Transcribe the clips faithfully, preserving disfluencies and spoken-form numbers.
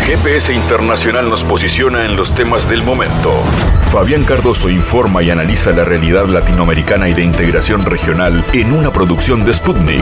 G P S Internacional nos posiciona en los temas del momento. Fabián Cardoso informa y analiza la realidad latinoamericana y de integración regional en una producción de Sputnik.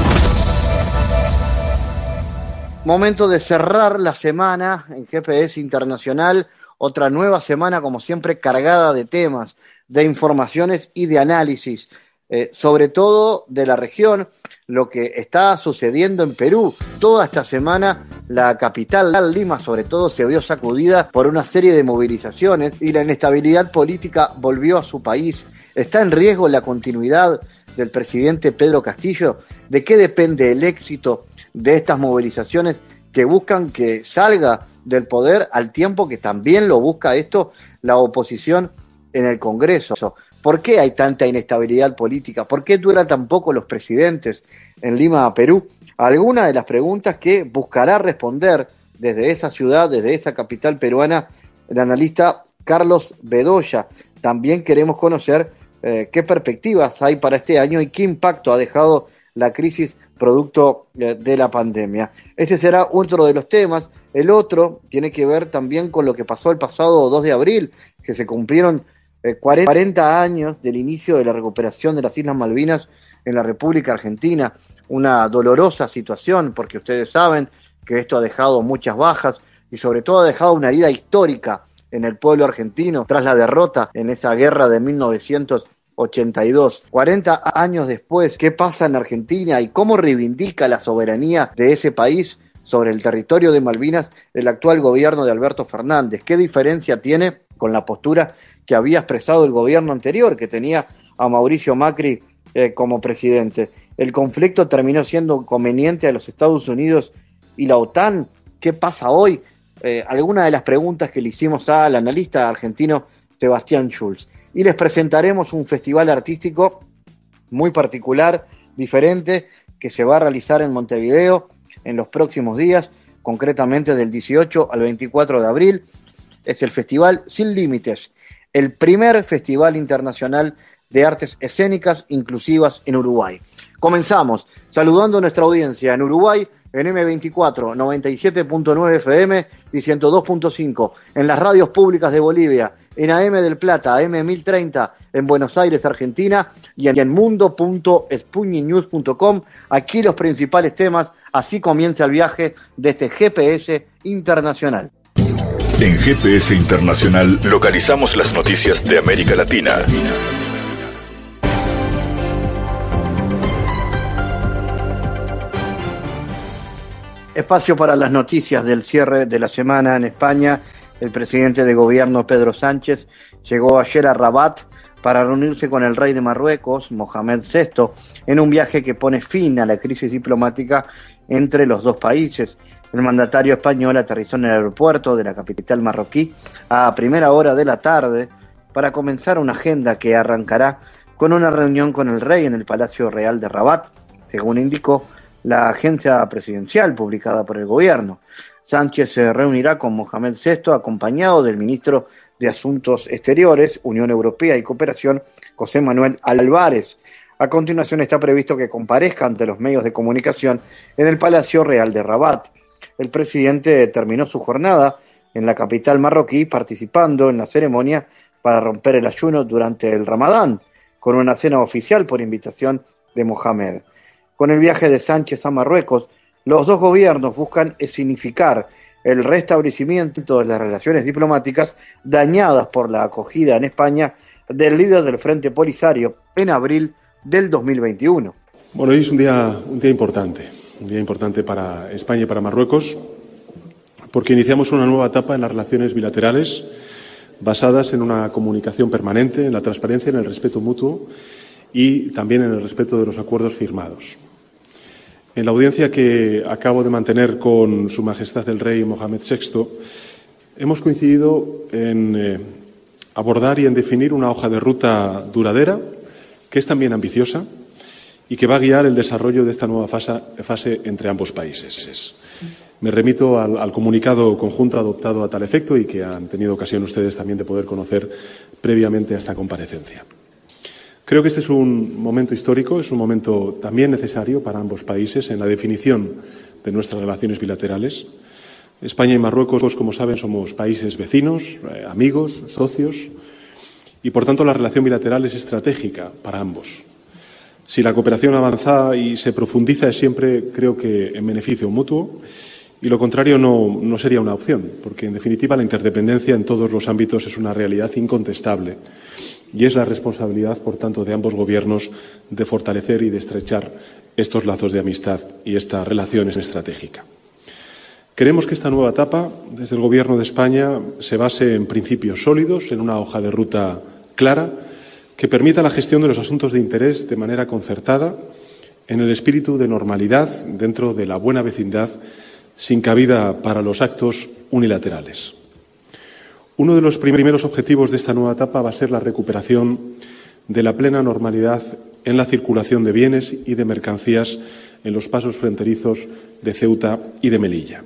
Momento de cerrar la semana en G P S Internacional. Otra nueva semana, como siempre, cargada de temas, de informaciones y de análisis, eh, sobre todo de la región, lo que está sucediendo en Perú. Toda esta semana la capital, Lima, sobre todo, se vio sacudida por una serie de movilizaciones y la inestabilidad política volvió a su país. ¿Está en riesgo la continuidad del presidente Pedro Castillo? ¿De qué depende el éxito de estas movilizaciones que buscan que salga del poder al tiempo que también lo busca esto la oposición en el Congreso? ¿Por qué hay tanta inestabilidad política? ¿Por qué duran tan poco los presidentes en Lima, Perú? Algunas de las preguntas que buscará responder desde esa ciudad, desde esa capital peruana, el analista Carlos Bedoya. También queremos conocer eh, qué perspectivas hay para este año y qué impacto ha dejado la crisis producto eh, de la pandemia. Ese será otro de los temas. El otro tiene que ver también con lo que pasó el pasado dos de abril, que se cumplieron eh, cuarenta años del inicio de la recuperación de las Islas Malvinas en la República Argentina. Una dolorosa situación, porque ustedes saben que esto ha dejado muchas bajas y sobre todo ha dejado una herida histórica en el pueblo argentino tras la derrota en esa guerra de mil novecientos ochenta y dos. cuarenta años después, ¿qué pasa en Argentina y cómo reivindica la soberanía de ese país sobre el territorio de Malvinas el actual gobierno de Alberto Fernández? ¿Qué diferencia tiene con la postura que había expresado el gobierno anterior, que tenía a Mauricio Macri eh, como presidente? ¿El conflicto terminó siendo conveniente a los Estados Unidos y la OTAN? ¿Qué pasa hoy? Eh, algunas de las preguntas que le hicimos al analista argentino Sebastián Schulz. Y les presentaremos un festival artístico muy particular, diferente, que se va a realizar en Montevideo en los próximos días, concretamente del dieciocho al veinticuatro de abril. Es el Festival Sin Límites, el primer festival internacional de artes escénicas inclusivas en Uruguay. Comenzamos saludando a nuestra audiencia en Uruguay, en eme veinticuatro, noventa y siete punto nueve F M y ciento dos punto cinco, en las radios públicas de Bolivia, en A M del Plata, A M mil treinta en Buenos Aires, Argentina, y en mundo punto sputnik news punto com. Aquí los principales temas. Así comienza el viaje de este G P S Internacional. En G P S Internacional localizamos las noticias de América Latina. Espacio para las noticias del cierre de la semana en España. El presidente de gobierno Pedro Sánchez llegó ayer a Rabat para reunirse con el rey de Marruecos, Mohamed sexto, en un viaje que pone fin a la crisis diplomática entre los dos países. El mandatario español aterrizó en el aeropuerto de la capital marroquí a primera hora de la tarde para comenzar una agenda que arrancará con una reunión con el rey en el Palacio Real de Rabat, según indicó la agencia presidencial publicada por el gobierno. Sánchez se reunirá con Mohamed sexto acompañado del ministro de Asuntos Exteriores, Unión Europea y Cooperación, José Manuel Álvarez. A continuación está previsto que comparezca ante los medios de comunicación en el Palacio Real de Rabat. El presidente terminó su jornada en la capital marroquí participando en la ceremonia para romper el ayuno durante el Ramadán, con una cena oficial por invitación de Mohamed. Con el viaje de Sánchez a Marruecos, los dos gobiernos buscan significar el restablecimiento de las relaciones diplomáticas dañadas por la acogida en España del líder del Frente Polisario en abril del dos mil veintiuno. Bueno, hoy es un día, un día importante, un día importante para España y para Marruecos, porque iniciamos una nueva etapa en las relaciones bilaterales basadas en una comunicación permanente, en la transparencia, en el respeto mutuo y también en el respeto de los acuerdos firmados. En la audiencia que acabo de mantener con Su Majestad el Rey Mohamed sexto, hemos coincidido en eh, abordar y en definir una hoja de ruta duradera, que es también ambiciosa y que va a guiar el desarrollo de esta nueva fase, fase entre ambos países. Me remito al, al comunicado conjunto adoptado a tal efecto y que han tenido ocasión ustedes también de poder conocer previamente a esta comparecencia. Creo que este es un momento histórico, es un momento también necesario para ambos países en la definición de nuestras relaciones bilaterales, España y Marruecos, como saben, somos países vecinos, eh, amigos, socios, y por tanto la relación bilateral es estratégica para ambos. Si la cooperación avanza y se profundiza es siempre, creo que, en beneficio mutuo, y lo contrario no, no sería una opción, porque en definitiva la interdependencia en todos los ámbitos es una realidad incontestable y es la responsabilidad, por tanto, de ambos gobiernos de fortalecer y de estrechar estos lazos de amistad y esta relación estratégica. Queremos que esta nueva etapa, desde el Gobierno de España, se base en principios sólidos, en una hoja de ruta clara, que permita la gestión de los asuntos de interés de manera concertada, en el espíritu de normalidad, dentro de la buena vecindad, sin cabida para los actos unilaterales. Uno de los primeros objetivos de esta nueva etapa va a ser la recuperación de la plena normalidad en la circulación de bienes y de mercancías en los pasos fronterizos de Ceuta y de Melilla.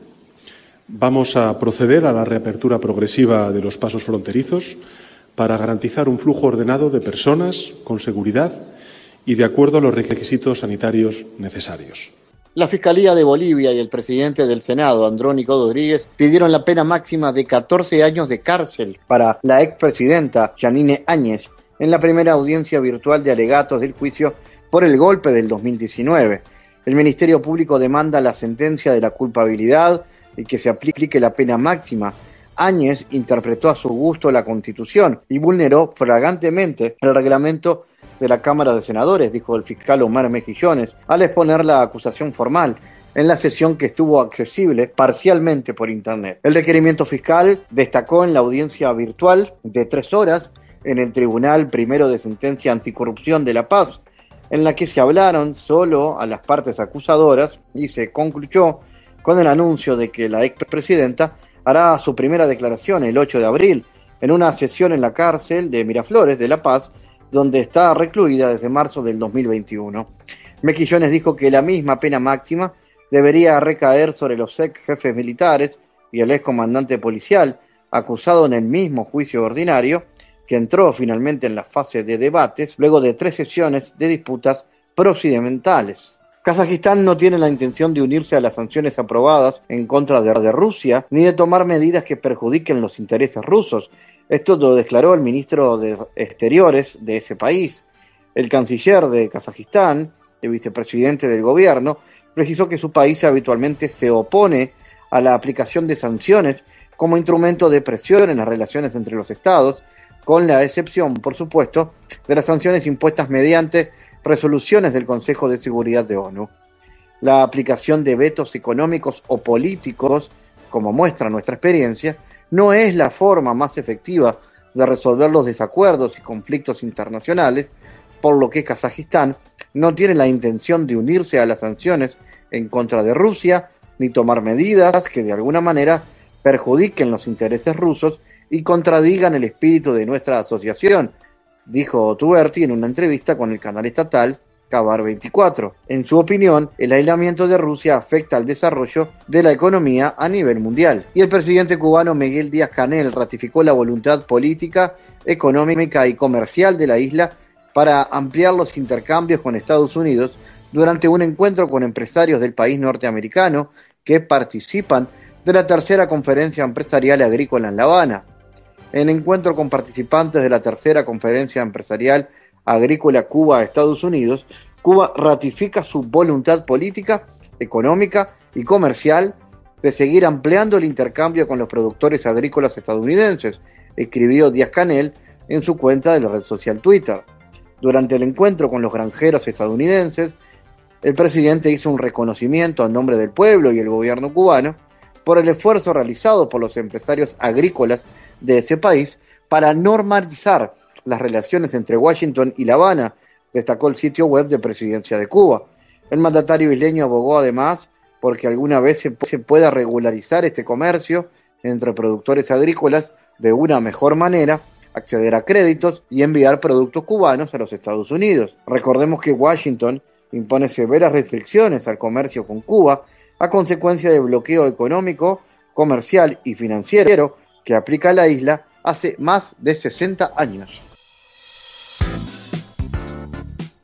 Vamos a proceder a la reapertura progresiva de los pasos fronterizos para garantizar un flujo ordenado de personas con seguridad y de acuerdo a los requisitos sanitarios necesarios. La Fiscalía de Bolivia y el presidente del Senado, Andrónico Rodríguez, pidieron la pena máxima de catorce años de cárcel para la expresidenta Yanine Áñez en la primera audiencia virtual de alegatos del juicio por el golpe del dos mil diecinueve. El Ministerio Público demanda la sentencia de la culpabilidad y que se aplique la pena máxima. Áñez interpretó a su gusto la Constitución y vulneró flagrantemente el reglamento de la Cámara de Senadores, dijo el fiscal Omar Mejillones, al exponer la acusación formal en la sesión que estuvo accesible parcialmente por Internet. El requerimiento fiscal destacó en la audiencia virtual de tres horas en el Tribunal Primero de Sentencia Anticorrupción de La Paz, en la que se hablaron solo a las partes acusadoras y se concluyó con el anuncio de que la expresidenta hará su primera declaración el ocho de abril en una sesión en la cárcel de Miraflores de La Paz, donde está recluida desde marzo del dos mil veintiuno. Mejillones dijo que la misma pena máxima debería recaer sobre los ex jefes militares y el ex comandante policial, acusado en el mismo juicio ordinario, que entró finalmente en la fase de debates luego de tres sesiones de disputas procedimentales. Kazajistán no tiene la intención de unirse a las sanciones aprobadas en contra de, de Rusia, ni de tomar medidas que perjudiquen los intereses rusos. Esto lo declaró el ministro de Exteriores de ese país. El canciller de Kazajistán, el vicepresidente del gobierno, precisó que su país habitualmente se opone a la aplicación de sanciones como instrumento de presión en las relaciones entre los estados, con la excepción, por supuesto, de las sanciones impuestas mediante resoluciones del Consejo de Seguridad de ONU. La aplicación de vetos económicos o políticos, como muestra nuestra experiencia, no es la forma más efectiva de resolver los desacuerdos y conflictos internacionales, por lo que Kazajistán no tiene la intención de unirse a las sanciones en contra de Rusia, ni tomar medidas que de alguna manera perjudiquen los intereses rusos y contradigan el espíritu de nuestra asociación, dijo Tuberti en una entrevista con el canal estatal Kabar veinticuatro. En su opinión, el aislamiento de Rusia afecta al desarrollo de la economía a nivel mundial. Y el presidente cubano Miguel Díaz-Canel ratificó la voluntad política, económica y comercial de la isla para ampliar los intercambios con Estados Unidos durante un encuentro con empresarios del país norteamericano que participan de la tercera conferencia empresarial agrícola en La Habana. En encuentro con participantes de la tercera conferencia empresarial agrícola Cuba-Estados Unidos, Cuba ratifica su voluntad política, económica y comercial de seguir ampliando el intercambio con los productores agrícolas estadounidenses, escribió Díaz-Canel en su cuenta de la red social Twitter. Durante el encuentro con los granjeros estadounidenses, el presidente hizo un reconocimiento a nombre del pueblo y el gobierno cubano por el esfuerzo realizado por los empresarios agrícolas de ese país para normalizar las relaciones entre Washington y La Habana, destacó el sitio web de Presidencia de Cuba. El mandatario isleño abogó además porque alguna vez se, se pueda regularizar este comercio entre productores agrícolas de una mejor manera, acceder a créditos y enviar productos cubanos a los Estados Unidos. Recordemos que Washington impone severas restricciones al comercio con Cuba a consecuencia del bloqueo económico, comercial y financiero que aplica a la isla hace más de sesenta años.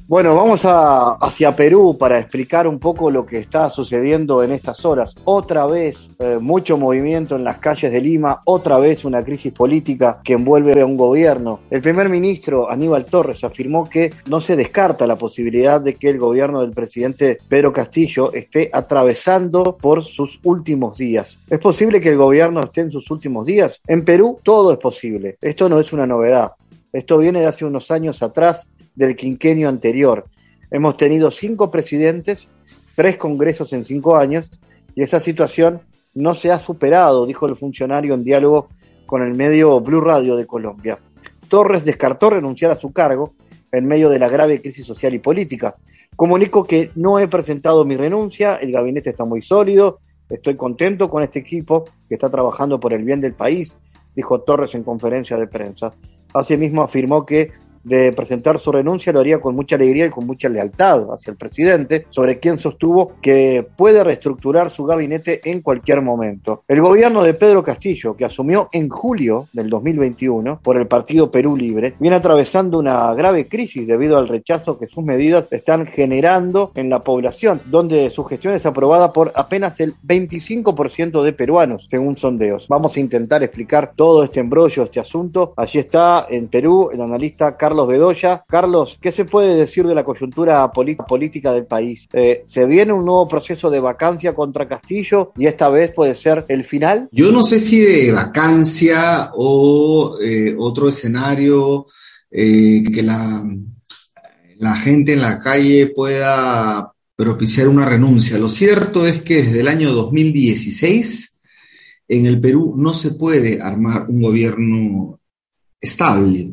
Bueno, vamos a, hacia Perú para explicar un poco lo que está sucediendo en estas horas. Otra vez eh, mucho movimiento en las calles de Lima, otra vez una crisis política que envuelve a un gobierno. El primer ministro Aníbal Torres afirmó que no se descarta la posibilidad de que el gobierno del presidente Pedro Castillo esté atravesando por sus últimos días. ¿Es posible que el gobierno esté en sus últimos días? En Perú todo es posible. Esto no es una novedad. Esto viene de hace unos años atrás, del quinquenio anterior. Hemos tenido cinco presidentes, tres congresos en cinco años, y esa situación no se ha superado, dijo el funcionario en diálogo con el medio Blue Radio de Colombia. Torres descartó renunciar a su cargo en medio de la grave crisis social y política. Comunico que no he presentado mi renuncia, el gabinete está muy sólido, estoy contento con este equipo que está trabajando por el bien del país, dijo Torres en conferencia de prensa. Asimismo afirmó que de presentar su renuncia lo haría con mucha alegría y con mucha lealtad hacia el presidente, sobre quien sostuvo que puede reestructurar su gabinete en cualquier momento. El gobierno de Pedro Castillo, que asumió en julio del dos mil veintiuno por el partido Perú Libre, viene atravesando una grave crisis debido al rechazo que sus medidas están generando en la población, donde su gestión es aprobada por apenas el veinticinco por ciento de peruanos, según sondeos. Vamos a intentar explicar todo este embrollo, este asunto. Allí está en Perú el analista Carlos Carlos Bedoya. Carlos, ¿qué se puede decir de la coyuntura política del país? Eh, ¿Se viene un nuevo proceso de vacancia contra Castillo y esta vez puede ser el final? Yo no sé si de vacancia o eh, otro escenario eh, que la, la gente en la calle pueda propiciar una renuncia. Lo cierto es que desde el año dos mil dieciséis en el Perú no se puede armar un gobierno estable.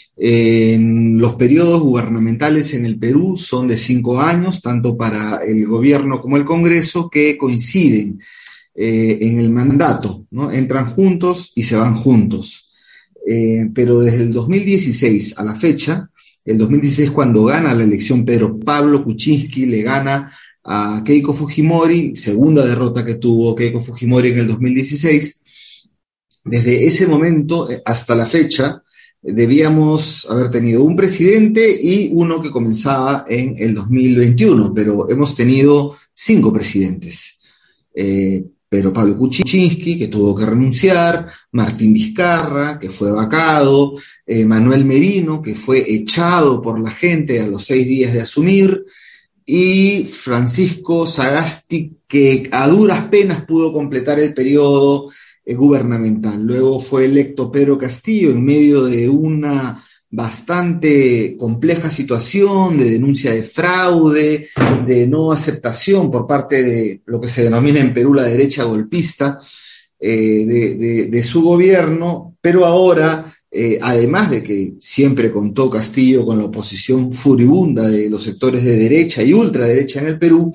En los periodos gubernamentales en el Perú son de cinco años, tanto para el gobierno como el Congreso, que coinciden eh, en el mandato, ¿no? Entran juntos y se van juntos. Eh, pero desde el dos mil dieciséis a la fecha, el dos mil dieciséis cuando gana la elección Pedro Pablo Kuczynski, le gana a Keiko Fujimori, segunda derrota que tuvo Keiko Fujimori en el dos mil dieciséis, desde ese momento hasta la fecha, debíamos haber tenido un presidente y uno que comenzaba en el dos mil veintiuno, pero hemos tenido cinco presidentes. Eh, Pedro Pablo Kuczynski, que tuvo que renunciar, Martín Vizcarra, que fue vacado, eh, Manuel Merino, que fue echado por la gente a los seis días de asumir, y Francisco Sagasti, que a duras penas pudo completar el periodo gubernamental. Luego fue electo Pedro Castillo en medio de una bastante compleja situación de denuncia de fraude, de no aceptación por parte de lo que se denomina en Perú la derecha golpista eh, de, de, de su gobierno, pero ahora, eh, además de que siempre contó Castillo con la oposición furibunda de los sectores de derecha y ultraderecha en el Perú,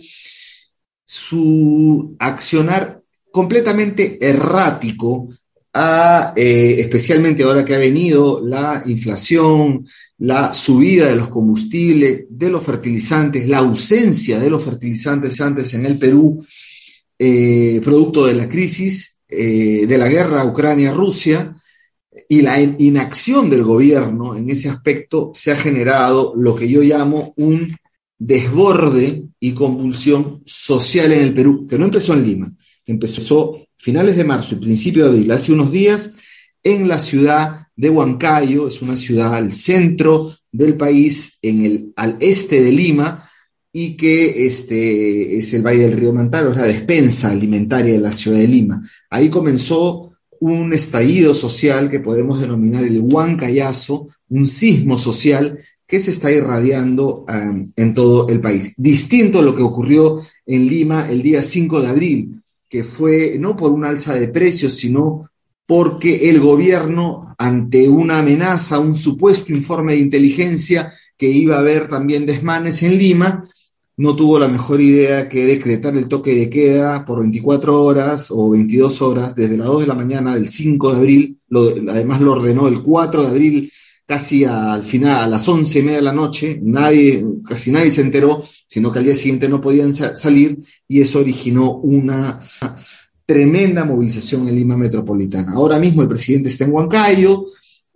su accionar completamente errático, a, eh, especialmente ahora que ha venido la inflación, la subida de los combustibles, de los fertilizantes, la ausencia de los fertilizantes antes en el Perú, eh, producto de la crisis, eh, de la guerra Ucrania-Rusia, y la inacción del gobierno en ese aspecto, se ha generado lo que yo llamo un desborde y convulsión social en el Perú, que no empezó en Lima, empezó finales de marzo y principio de abril, hace unos días, en la ciudad de Huancayo. Es una ciudad al centro del país, en el, al este de Lima, y que este, es el Valle del Río Mantaro, es la despensa alimentaria de la ciudad de Lima. Ahí comenzó un estallido social que podemos denominar el Huancayazo, un sismo social que se está irradiando um, en todo el país. Distinto a lo que ocurrió en Lima el día cinco de abril, que fue no por un alza de precios, sino porque el gobierno, ante una amenaza, un supuesto informe de inteligencia que iba a haber también desmanes en Lima, no tuvo la mejor idea que decretar el toque de queda por veinticuatro horas o veintidós horas, desde las dos de la mañana del cinco de abril, lo, además lo ordenó el cuatro de abril, casi al final, a las once y media de la noche, nadie, casi nadie se enteró, sino que al día siguiente no podían sa- salir, y eso originó una tremenda movilización en Lima metropolitana. Ahora mismo el presidente está en Huancayo,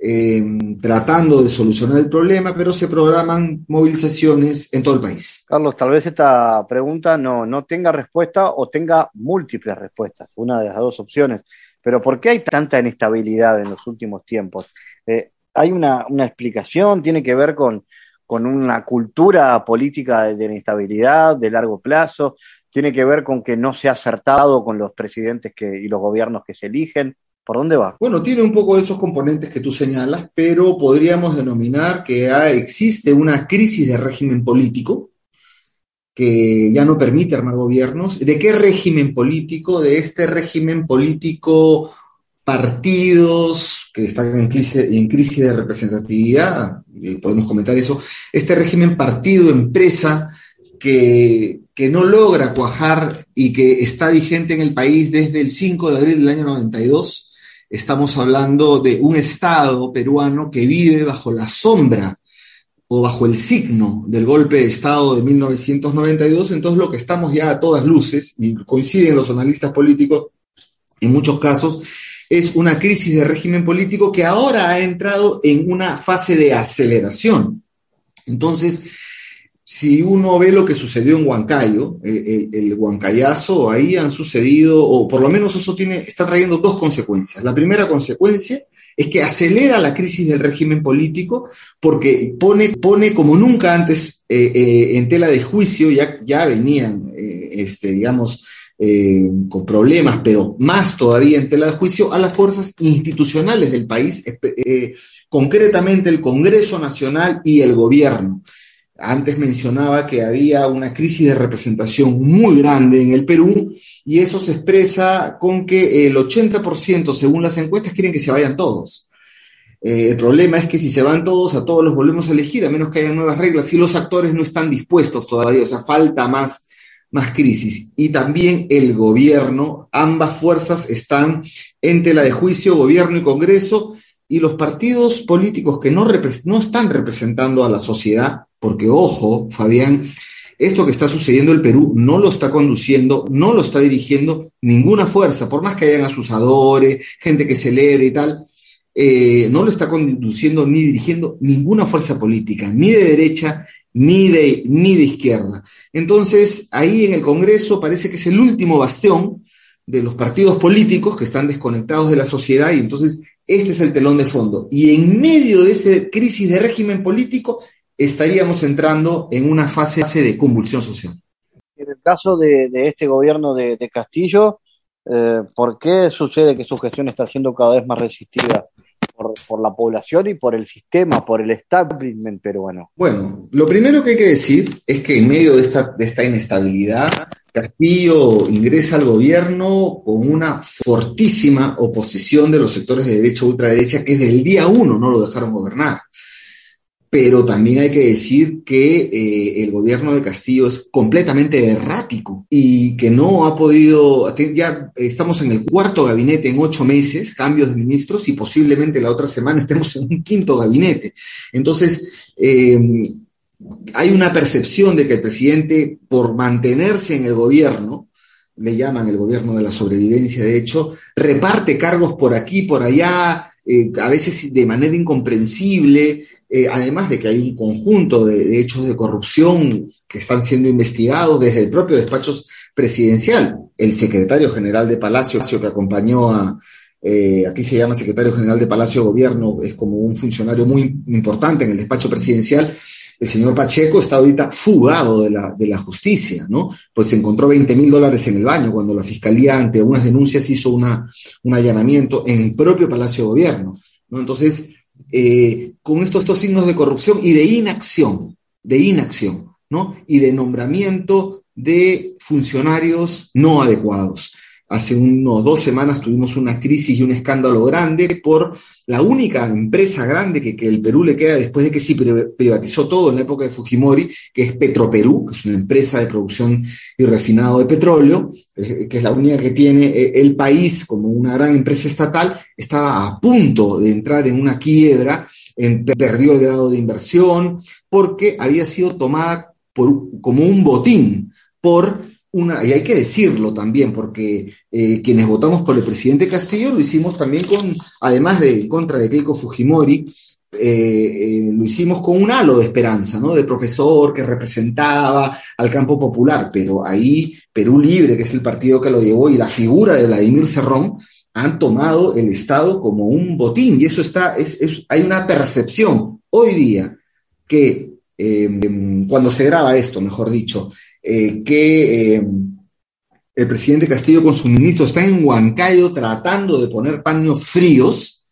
eh, tratando de solucionar el problema, pero se programan movilizaciones en todo el país. Carlos, tal vez esta pregunta no, no tenga respuesta o tenga múltiples respuestas, una de las dos opciones, pero ¿por qué hay tanta inestabilidad en los últimos tiempos? Eh, ¿hay una, una explicación? ¿Tiene que ver con, con una cultura política de, de inestabilidad de largo plazo? ¿Tiene que ver con que no se ha acertado con los presidentes que, y los gobiernos que se eligen? ¿Por dónde va? Bueno, tiene un poco de esos componentes que tú señalas, pero podríamos denominar que ah, existe una crisis de régimen político que ya no permite armar gobiernos. ¿De qué régimen político? De este régimen político, partidos que están en crisis, en crisis de representatividad, eh, podemos comentar eso, este régimen partido-empresa que, que no logra cuajar y que está vigente en el país desde el cinco de abril del año noventa y dos. Estamos hablando de un Estado peruano que vive bajo la sombra o bajo el signo del golpe de Estado de mil novecientos noventa y dos, entonces lo que estamos ya a todas luces, y coinciden los analistas políticos en muchos casos, es una crisis de régimen político que ahora ha entrado en una fase de aceleración. Entonces, si uno ve lo que sucedió en Huancayo, el, el huancayazo, ahí han sucedido, o por lo menos eso tiene, está trayendo dos consecuencias. La primera consecuencia es que acelera la crisis del régimen político porque pone, pone como nunca antes eh, eh, en tela de juicio, ya, ya venían, eh, este, digamos, eh, con problemas, pero más todavía en tela de juicio a las fuerzas institucionales del país, eh, concretamente el Congreso Nacional y el gobierno. Antes mencionaba que había una crisis de representación muy grande en el Perú y eso se expresa con que el ochenta por ciento, según las encuestas, quieren que se vayan todos. Eh, el problema es que si se van todos, a todos los volvemos a elegir, a menos que haya nuevas reglas, y los actores no están dispuestos todavía, o sea, falta más, más crisis. Y también el gobierno, ambas fuerzas están en tela de juicio, gobierno y Congreso, y los partidos políticos que no, repre- no están representando a la sociedad, porque ojo, Fabián, esto que está sucediendo en el Perú no lo está conduciendo, no lo está dirigiendo ninguna fuerza, por más que hayan asusadores, gente que celebre y tal, eh, no lo está conduciendo ni dirigiendo ninguna fuerza política, ni de derecha, ni de, ni de izquierda. Entonces, ahí en el Congreso parece que es el último bastión de los partidos políticos que están desconectados de la sociedad y entonces este es el telón de fondo. Y en medio de esa crisis de régimen político estaríamos entrando en una fase de convulsión social. En el caso de, de este gobierno de, de Castillo, eh, ¿por qué sucede que su gestión está siendo cada vez más resistida por, por la población y por el sistema, por el establishment peruano? Bueno, lo primero que hay que decir es que en medio de esta, de esta inestabilidad, Castillo ingresa al gobierno con una fortísima oposición de los sectores de derecha y ultraderecha que desde el día uno no lo dejaron gobernar. Pero también hay que decir que eh, el gobierno de Castillo es completamente errático y que no ha podido, ya estamos en el cuarto gabinete en ocho meses, cambios de ministros, y posiblemente la otra semana estemos en un quinto gabinete. Entonces, eh, hay una percepción de que el presidente, por mantenerse en el gobierno, le llaman el gobierno de la sobrevivencia, de hecho, reparte cargos por aquí, por allá, eh, a veces de manera incomprensible, eh, además de que hay un conjunto de, de hechos de corrupción que están siendo investigados desde el propio despacho presidencial. El secretario general de Palacio, que acompañó a, eh, aquí se llama secretario general de Palacio de Gobierno, es como un funcionario muy importante en el despacho presidencial. El señor Pacheco está ahorita fugado de la, de la justicia, ¿no? Pues se encontró veinte mil dólares en el baño cuando la fiscalía, ante unas denuncias, hizo una, un allanamiento en el propio Palacio de Gobierno, ¿no? Entonces, eh, con estos, estos signos de corrupción y de inacción, de inacción, ¿no? Y de nombramiento de funcionarios no adecuados. Hace unos dos semanas tuvimos una crisis y un escándalo grande por la única empresa grande que, que el Perú le queda después de que se privatizó todo en la época de Fujimori, que es Petroperú, que es una empresa de producción y refinado de petróleo, eh, que es la única que tiene eh, el país como una gran empresa estatal. Estaba a punto de entrar en una quiebra, en, perdió el grado de inversión, porque había sido tomada por, como un botín por una, y hay que decirlo también, porque eh, quienes votamos por el presidente Castillo lo hicimos también con, además de contra de Keiko Fujimori, eh, eh, lo hicimos con un halo de esperanza, ¿no? De profesor que representaba al campo popular, pero ahí Perú Libre, que es el partido que lo llevó, y la figura de Vladimir Cerrón, han tomado el Estado como un botín, y eso está, es, es, hay una percepción hoy día que eh, cuando se graba esto, mejor dicho, eh, que eh, el presidente Castillo con su ministro está en Huancayo tratando de poner paños fríos,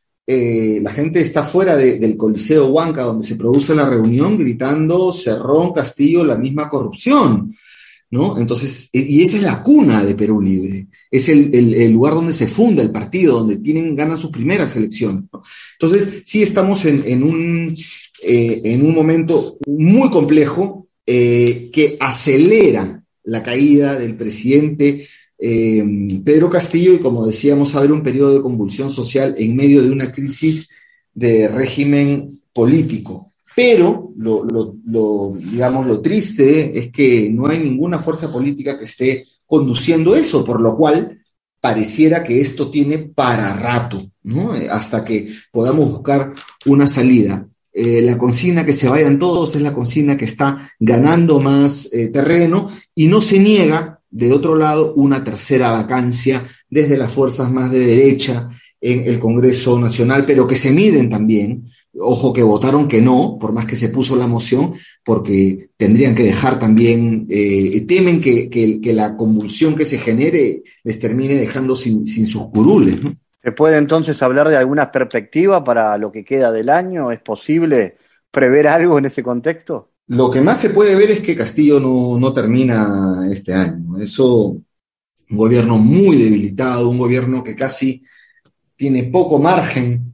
eh, la gente está fuera de, del Coliseo Huanca, donde se produce la reunión, gritando Cerrón, Castillo, la misma corrupción, ¿no? Entonces, y esa es la cuna de Perú Libre, es el, el, el lugar donde se funda el partido, donde tienen, ganan sus primeras elecciones, ¿no? Entonces, sí estamos en, en, un, eh, en un momento muy complejo eh, que acelera la caída del presidente eh, Pedro Castillo, y como decíamos, abre un periodo de convulsión social en medio de una crisis de régimen político. Pero lo, lo, lo, digamos, lo triste es que no hay ninguna fuerza política que esté conduciendo eso, por lo cual pareciera que esto tiene para rato, ¿no? Hasta que podamos buscar una salida. Eh, la consigna que se vayan todos es la consigna que está ganando más eh, terreno, y no se niega, de otro lado, una tercera vacancia desde las fuerzas más de derecha en el Congreso Nacional, pero que se miden también. Ojo, que votaron que no, por más que se puso la moción, porque tendrían que dejar también, eh, temen que, que, que la convulsión que se genere les termine dejando sin, sin sus curules, ¿no? ¿Se puede entonces hablar de alguna perspectiva para lo que queda del año? ¿Es posible prever algo en ese contexto? Lo que más se puede ver es que Castillo no, no termina este año. Eso, un gobierno muy debilitado, un gobierno que casi tiene poco margen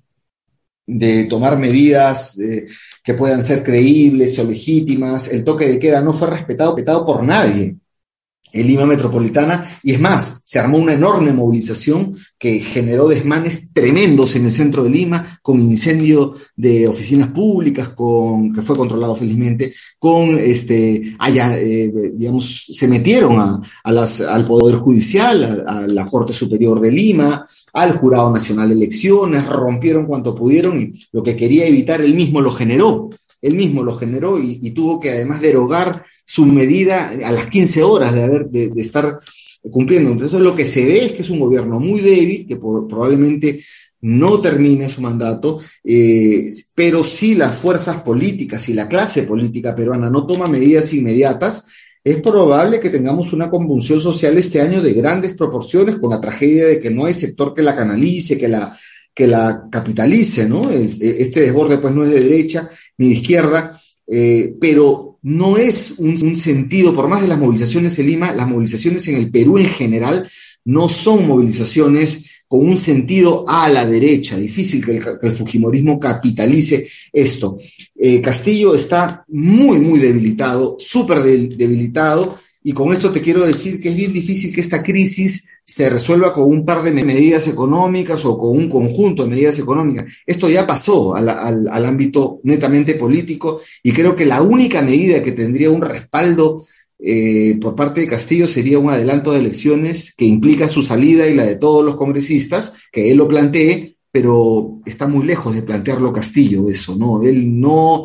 de tomar medidas eh, que puedan ser creíbles o legítimas. El toque de queda no fue respetado, respetado por nadie en Lima Metropolitana, y es más, se armó una enorme movilización que generó desmanes tremendos en el centro de Lima, con incendio de oficinas públicas, con, que fue controlado felizmente, con, este, allá, eh, digamos, se metieron a, a las, al Poder Judicial, a, a la Corte Superior de Lima, al Jurado Nacional de Elecciones, rompieron cuanto pudieron, y lo que quería evitar él mismo lo generó, él mismo lo generó, y, y tuvo que además derogar su medida a las quince horas de, haber, de, de estar cumpliendo. Entonces lo que se ve es que es un gobierno muy débil, que por, probablemente no termine su mandato, eh, pero si las fuerzas políticas, si la clase política peruana no toma medidas inmediatas, es probable que tengamos una convulsión social este año de grandes proporciones, con la tragedia de que no hay sector que la canalice, que la, que la capitalice, ¿no? Este desborde pues no es de derecha ni de izquierda, eh, pero no es un, un sentido, por más de las movilizaciones en Lima, las movilizaciones en el Perú en general no son movilizaciones con un sentido a la derecha. Difícil que el, que el fujimorismo capitalice esto. Eh, Castillo está muy, muy debilitado, súper de, debilitado, y con esto te quiero decir que es bien difícil que esta crisis se resuelva con un par de medidas económicas o con un conjunto de medidas económicas. Esto ya pasó al, al, al ámbito netamente político, y creo que la única medida que tendría un respaldo eh, por parte de Castillo sería un adelanto de elecciones que implica su salida y la de todos los congresistas, que él lo plantee, pero está muy lejos de plantearlo Castillo eso, ¿no? Él no...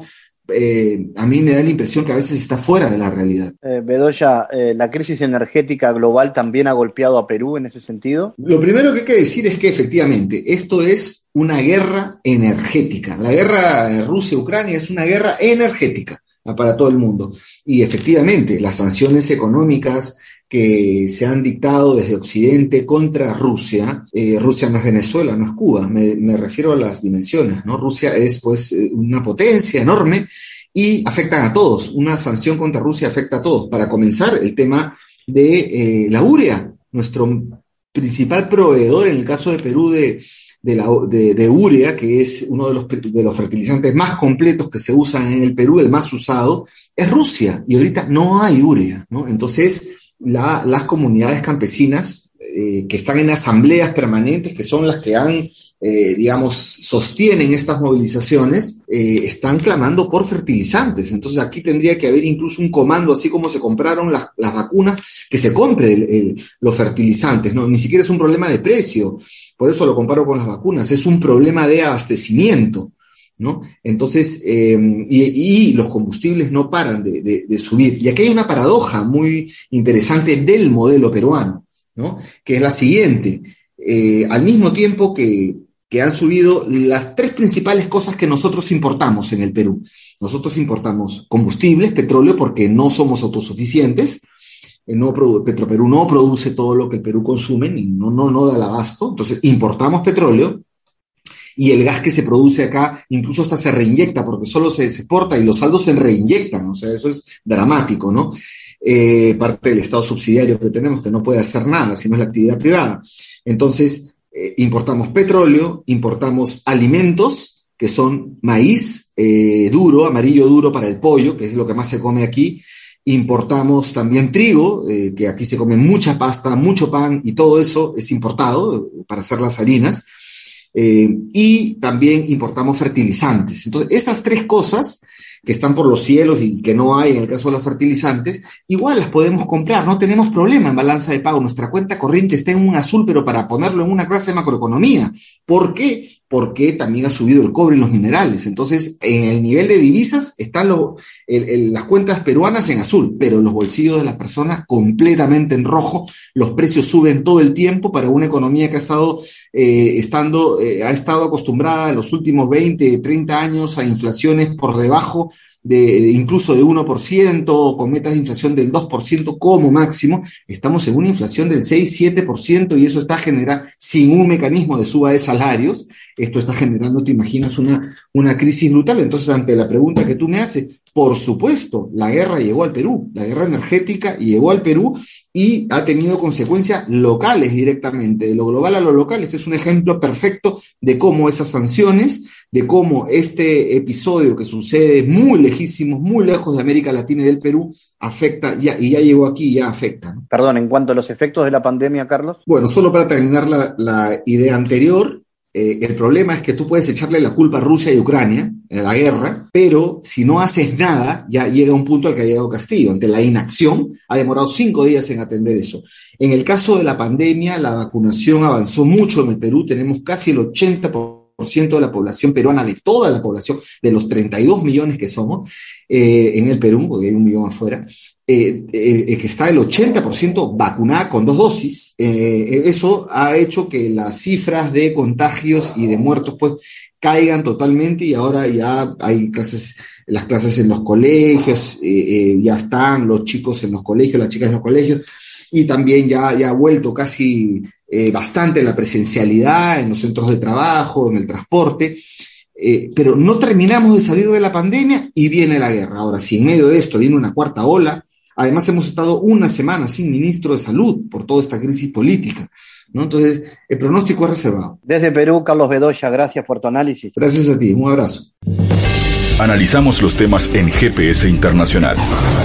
Eh, a mí me da la impresión que a veces está fuera de la realidad. Eh, Bedoya, eh, ¿la crisis energética global también ha golpeado a Perú en ese sentido? Lo primero que hay que decir es que efectivamente esto es una guerra energética. La guerra de Rusia-Ucrania es una guerra energética para todo el mundo. Y efectivamente las sanciones económicas que se han dictado desde Occidente contra Rusia, eh, Rusia no es Venezuela, no es Cuba, me, me refiero a las dimensiones, ¿no? Rusia es pues una potencia enorme y afectan a todos, una sanción contra Rusia afecta a todos. Para comenzar, el tema de eh, la urea, nuestro principal proveedor en el caso de Perú de, de, la, de, de urea, que es uno de los, de los fertilizantes más completos que se usan en el Perú, el más usado, es Rusia, y ahorita no hay urea, ¿no? Entonces, La, las comunidades campesinas eh, que están en asambleas permanentes, que son las que han, eh, digamos, sostienen estas movilizaciones, eh, están clamando por fertilizantes. Entonces aquí tendría que haber incluso un comando, así como se compraron las, las vacunas, que se compre el, el, los fertilizantes, ¿no? Ni siquiera es un problema de precio, por eso lo comparo con las vacunas, es un problema de abastecimiento, ¿no? Entonces, eh, y, y los combustibles no paran de, de, de subir. Y aquí hay una paradoja muy interesante del modelo peruano, ¿no? Que es la siguiente. Eh, al mismo tiempo que, que han subido las tres principales cosas que nosotros importamos en el Perú. Nosotros importamos combustibles, petróleo, porque no somos autosuficientes. No, Petroperú no produce todo lo que el Perú consume, no, no, no da el abasto. Entonces, importamos petróleo. Y el gas que se produce acá incluso hasta se reinyecta, porque solo se exporta y los saldos se reinyectan, o sea, eso es dramático, ¿no? Eh, parte del Estado subsidiario que tenemos, que no puede hacer nada, sino es la actividad privada. Entonces, eh, importamos petróleo, importamos alimentos, que son maíz eh, duro, amarillo duro para el pollo, que es lo que más se come aquí. Importamos también trigo, eh, que aquí se come mucha pasta, mucho pan, y todo eso es importado para hacer las harinas. Eh, y también importamos fertilizantes. Entonces, esas tres cosas que están por los cielos y que no hay en el caso de los fertilizantes, igual las podemos comprar, no tenemos problema en balanza de pago. Nuestra cuenta corriente está en un azul, pero para ponerlo en una clase de macroeconomía. ¿Por qué? Porque también ha subido el cobre y los minerales. Entonces, en el nivel de divisas están lo, el, el, las cuentas peruanas en azul, pero los bolsillos de las personas completamente en rojo. Los precios suben todo el tiempo para una economía que ha estado, eh, estando, eh, ha estado acostumbrada en los últimos veinte, treinta años a inflaciones por debajo de, de incluso de uno por ciento, con metas de inflación del dos por ciento como máximo. Estamos en una inflación del seis, siete por ciento, y eso está generando, sin un mecanismo de suba de salarios, esto está generando, te imaginas, una, una crisis brutal. Entonces, ante la pregunta que tú me haces, por supuesto, la guerra llegó al Perú, la guerra energética llegó al Perú y ha tenido consecuencias locales directamente, de lo global a lo local. Este es un ejemplo perfecto de cómo esas sanciones, de cómo este episodio que sucede muy lejísimos, muy lejos de América Latina y del Perú, afecta, ya, y ya llegó aquí y ya afecta, ¿no? Perdón, en cuanto a los efectos de la pandemia, Carlos. Bueno, solo para terminar la, la idea anterior, eh, el problema es que tú puedes echarle la culpa a Rusia y Ucrania, a la guerra, pero si no haces nada, ya llega un punto al que ha llegado Castillo. Ante la inacción, ha demorado cinco días en atender eso. En el caso de la pandemia, la vacunación avanzó mucho en el Perú, tenemos casi el ochenta por ciento de la población peruana, de toda la población, de los treinta y dos millones que somos eh, en el Perú, porque hay un millón afuera, eh, eh, que está el ochenta por ciento vacunada con dos dosis. Eh, eso ha hecho que las cifras de contagios y de muertos pues caigan totalmente, y ahora ya hay clases, las clases en los colegios, eh, eh, ya están los chicos en los colegios, las chicas en los colegios, y también ya, ya ha vuelto casi eh, bastante la presencialidad en los centros de trabajo, en el transporte, eh, pero no terminamos de salir de la pandemia y viene la guerra. Ahora, si en medio de esto viene una cuarta ola, además hemos estado una semana sin ministro de salud por toda esta crisis política, ¿no? Entonces, el pronóstico es reservado. Desde Perú, Carlos Bedoya, gracias por tu análisis. Gracias a ti, un abrazo. Analizamos los temas en G P S Internacional.